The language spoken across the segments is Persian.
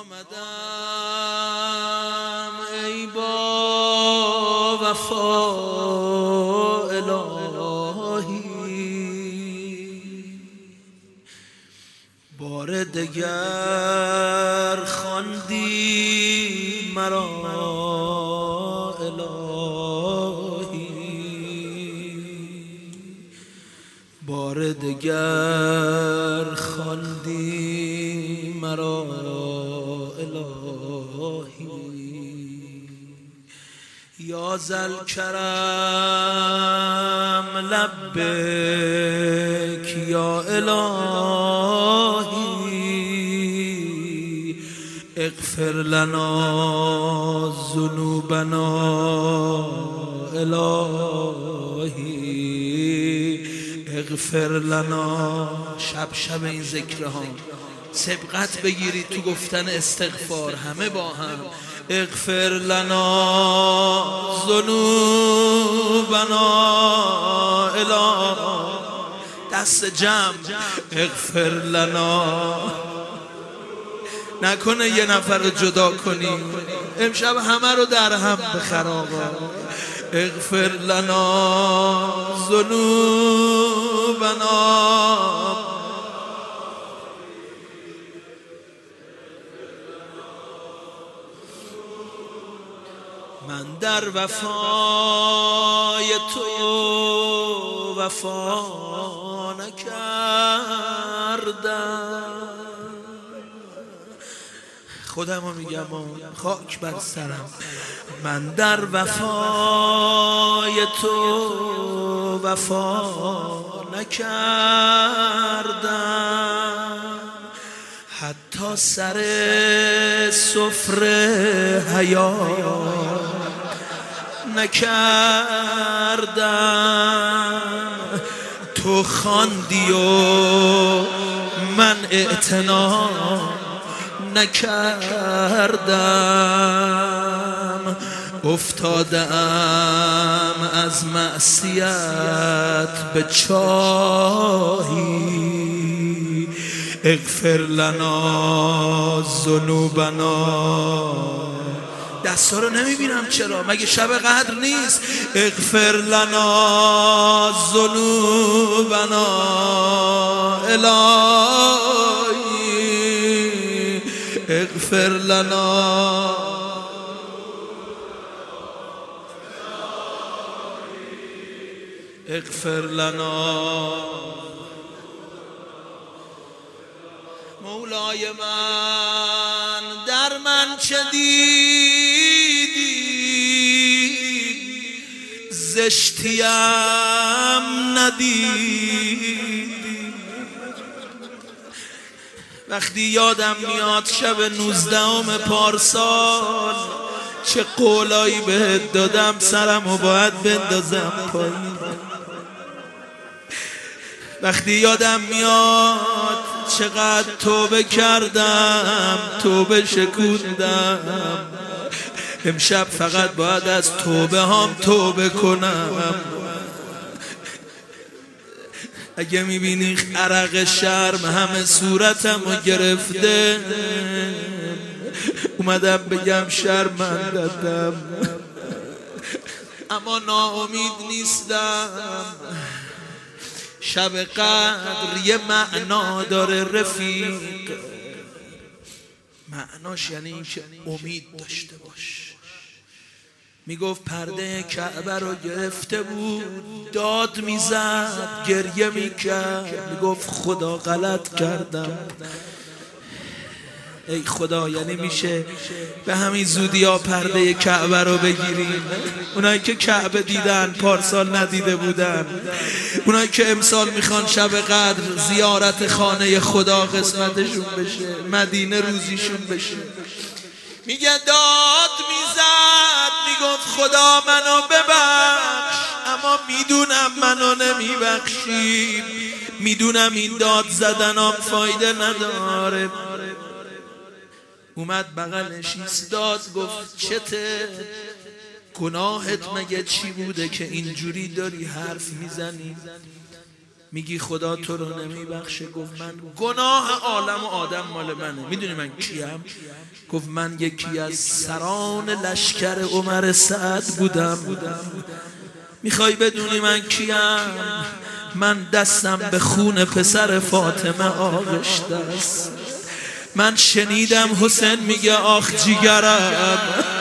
آمدم ای با وفا الهی، بار دگر خواندی مرا الهی، بار دگر خواندی مرا الهی. یا ذل کرم لبیک یا الهی، اغفر لنا ذنوبنا الهی، اغفر لنا. شب این ذکرها سبقت بگیرید تو گفتن استغفار همه با هم. اغفر لنا ذنوبنا الهی، دست جمع. اغفر لنا، نکنه یه نفر رو جدا کنیم، امشب همه رو در هم بخراب. اغفر لنا ذنوبنا، من در وفای تو وفا نکردم. خودم رو میگم خاک بر سرم. من در وفای تو وفا نکردم، حتی سر سفره حیا نکردم. تو خواندی و من اعتنا نکردم، افتادم از معصیت به چاهی. اغفر لنا ذنوبنا. دستا رو نمیبینم چرا؟ مگه شب قدر نیست؟ اغفر لنا ذنوبنا الهی، اغفر لنا. اغفر لنا. مولای من در من چه دیدی؟ زشتیم ندیدی. وقتی یادم میاد شب 19 پارسال چه قولایی بهت دادم، سرمو باید بندازم پایین. وقتی یادم میاد چقدر توبه کردم، توبه شکوندم، امشب فقط باید از توبه هام توبه کنم. اگه میبینی عرق شرم همه صورتم رو گرفته، اومدم بگم شرمنده‌ام، اما ناامید نیستم. شب قدر یه معنا داره رفیق، معناش یعنی این که امید داشته باش. میگفت پرده کعبه رو گرفته بود، داد میزد، گریه میکرد، میگفت خدا غلط کردم. ای خدا، یعنی میشه به همین زودی ها پرده کعبه رو بگیریم؟ اونایی که کعبه دیدن پارسال ندیده بودن، اونایی که امسال میخوان شب قدر زیارت خانه خدا قسمتشون بشه، مدینه روزیشون بشه، میگه داد میزد، میگفت خدا منو ببخش، اما میدونم منو نمیبخشی، میدونم این داد زدنم فایده نداره. اومد بغلش ایستاد، گفت چته؟ گناهت مگه چی بوده که اینجوری داری حرف میزنی؟ میگی خدا تو رو نمیبخشه؟ گفت من گناه عالم و آدم مال منه. میدونی من کیم؟ گفت من یکی از سران لشکر عمر سعد بودم. میخوای بدونی من کیم؟ من دستم به خون پسر فاطمه آغشته است. من شنیدم حسین میگه آخ جیگرم.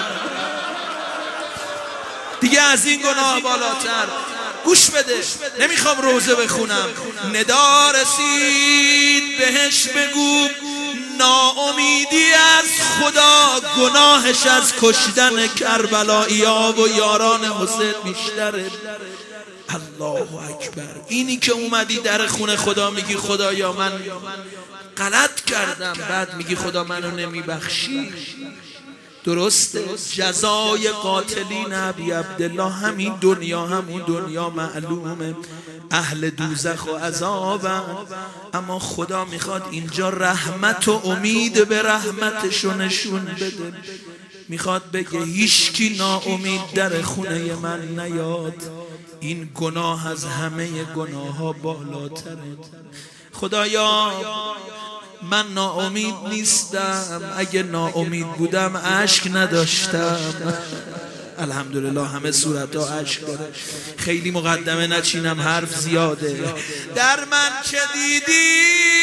دیگه از این گناه بالاتر گوش بده، نمیخوام روزه بخونم. ندا رسید بهش بگو ناامیدی از خدا گناهش از کشتن کربلایی‌ها و یاران حسین بیشتره. الله اکبر. اینی که اومدی در خونه خدا میگی خدایا من غلط کردم، بعد میگی خدا منو نمیبخشی. درسته؟ جزای قاتلین ابی عبدالله همین دنیا، همون دنیا معلومه اهل دوزخ و عذابن، اما خدا میخواد اینجا رحمت و امید به رحمتشو نشون بده. میخواد بگه هیچکی ناامید در خونه من نیاد. این گناه از همه گناه ها بالاتره. خدایا من ناامید نیستم، اگه ناامید بودم اشک نداشتم. الحمدلله همه صورت ها اشک داره. خیلی مقدمه نچینم، حرف زیاده. در من چه دیدی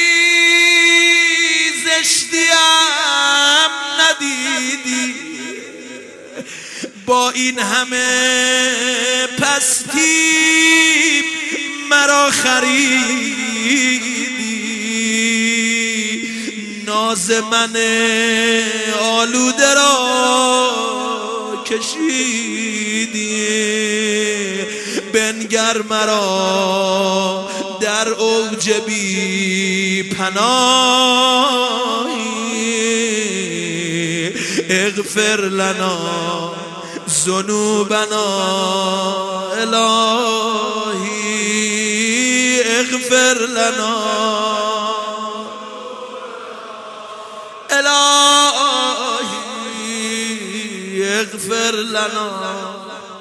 زشتیم ندیدی، با این همه پستی مرا خریدی. ناز من آلوده را کشیدی، بنگر مرا در اوج بی پناهی. اغفر لنا ذنوبنا الهی، اغفر لنا الهی، اغفر لنا.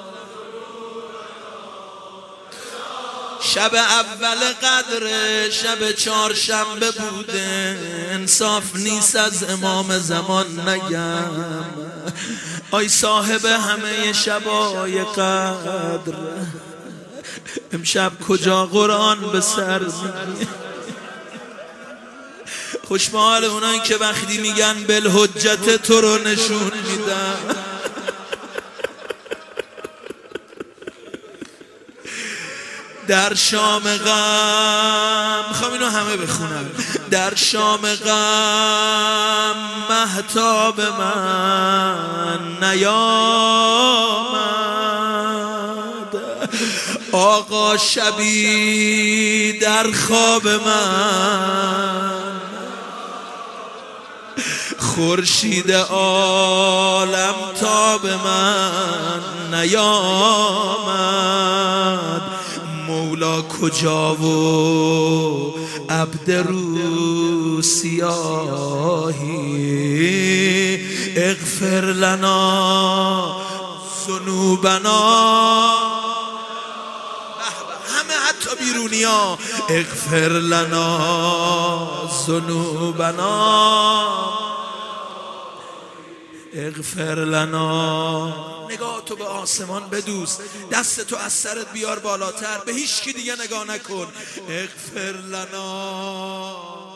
شب اول قدر، شب چهارشنبه بوده. انصاف نیست از امام زمان نگم آی صاحب همه شبای قدر، امشب کجا قرآن به سر میگی؟ خوشحال اونایی که وقتی میگن بالحجت تو رو نشون میدن. در شام غم، میخوام اینو همه بخونم. در شام غم مهتاب من نیامد، آقا شبی در خواب من، خورشید عالم تاب من نیامد. مولا کجا و عبد رو سیاهی، اغفر لنا ذنوبنا. همه حتی بیرونی ها اغفر لنا ذنوبنا، اغفر لنا. نگاه تو به آسمان بدوز، دست تو از سرت بیار بالاتر، به هیچ کی دیگه نگاه نکن. اغفر لنا